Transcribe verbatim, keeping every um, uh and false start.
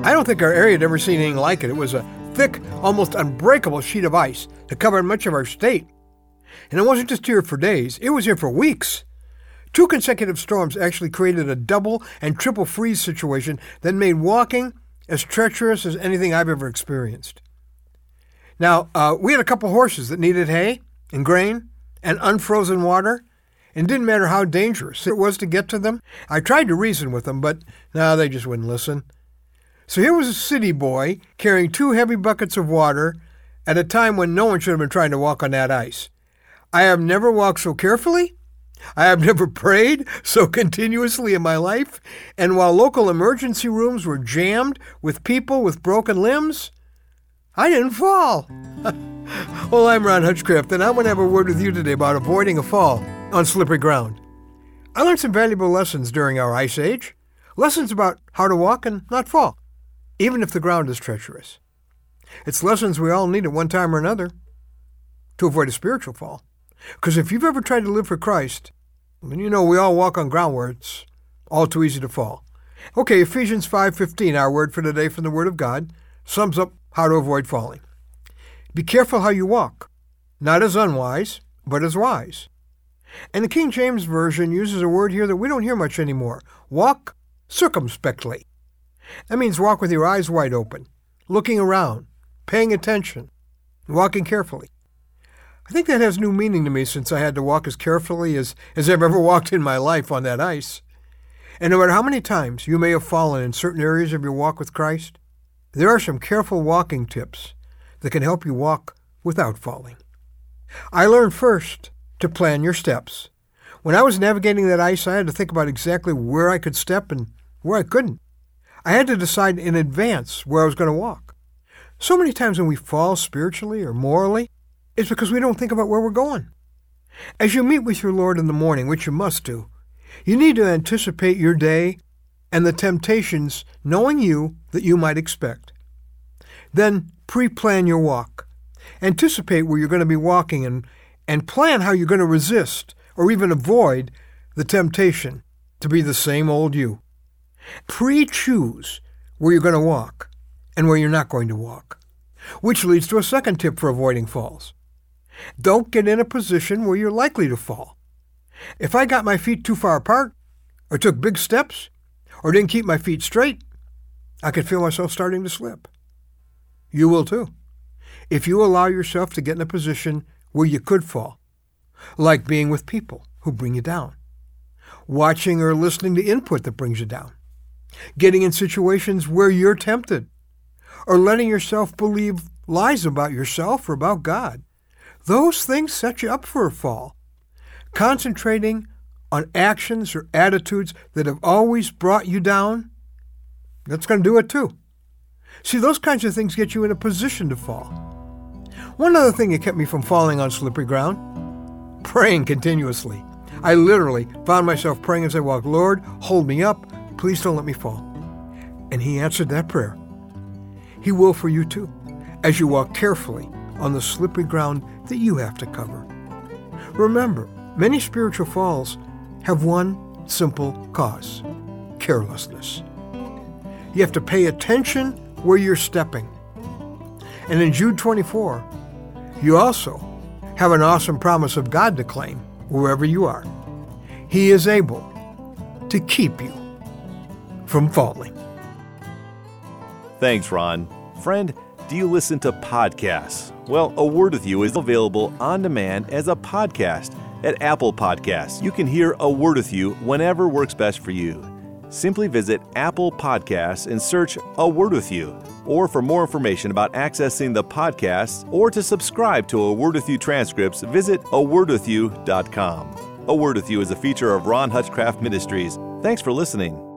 I don't think our area had ever seen anything like it. It was a thick, almost unbreakable sheet of ice that covered much of our state. And it wasn't just here for days, it was here for weeks. Two consecutive storms actually created a double and triple freeze situation that made walking as treacherous as anything I've ever experienced. Now, uh, we had a couple horses that needed hay and grain and unfrozen water, and it didn't matter how dangerous it was to get to them. I tried to reason with them, but no, they just wouldn't listen. So here was a city boy carrying two heavy buckets of water at a time when no one should have been trying to walk on that ice. I have never walked so carefully. I have never prayed so continuously in my life. And while local emergency rooms were jammed with people with broken limbs, I didn't fall. Well, I'm Ron Hutchcraft, and I want to have a word with you today about avoiding a fall on slippery ground. I learned some valuable lessons during our ice age, lessons about how to walk and not fall, even if the ground is treacherous. It's lessons we all need at one time or another to avoid a spiritual fall. Because if you've ever tried to live for Christ, then you know we all walk on ground where it's all too easy to fall. Okay, Ephesians five fifteen, our word for today from the Word of God, sums up how to avoid falling. Be careful how you walk, not as unwise, but as wise. And the King James Version uses a word here that we don't hear much anymore. Walk circumspectly. That means walk with your eyes wide open, looking around, paying attention, walking carefully. I think that has new meaning to me since I had to walk as carefully as, as I've ever walked in my life on that ice. And no matter how many times you may have fallen in certain areas of your walk with Christ, there are some careful walking tips that can help you walk without falling. I learned first to plan your steps. When I was navigating that ice, I had to think about exactly where I could step and where I couldn't. I had to decide in advance where I was going to walk. So many times when we fall spiritually or morally, it's because we don't think about where we're going. As you meet with your Lord in the morning, which you must do, you need to anticipate your day and the temptations, knowing you, that you might expect. Then pre-plan your walk. Anticipate where you're going to be walking and, and plan how you're going to resist or even avoid the temptation to be the same old you. Pre-choose where you're going to walk and where you're not going to walk, which leads to a second tip for avoiding falls. Don't get in a position where you're likely to fall. If I got my feet too far apart, or took big steps, or didn't keep my feet straight, I could feel myself starting to slip. You will too, if you allow yourself to get in a position where you could fall, like being with people who bring you down, watching or listening to input that brings you down, getting in situations where you're tempted, or letting yourself believe lies about yourself or about God. Those things set you up for a fall. Concentrating on actions or attitudes that have always brought you down, that's going to do it too. See, those kinds of things get you in a position to fall. One other thing that kept me from falling on slippery ground, praying continuously. I literally found myself praying as I walked, Lord, hold me up, please don't let me fall. And He answered that prayer. He will for you too, as you walk carefully on the slippery ground that you have to cover. Remember, many spiritual falls have one simple cause: carelessness. You have to pay attention where you're stepping. And in Jude twenty-four, you also have an awesome promise of God to claim wherever you are. He is able to keep you from falling. Thanks, Ron. Friend, do you listen to podcasts? Well, A Word With You is available on demand as a podcast at Apple Podcasts. You can hear A Word With You whenever works best for you. Simply visit Apple Podcasts and search A Word With You. Or for more information about accessing the podcasts or to subscribe to A Word With You transcripts, visit a word with you dot com. A Word With You is a feature of Ron Hutchcraft Ministries. Thanks for listening.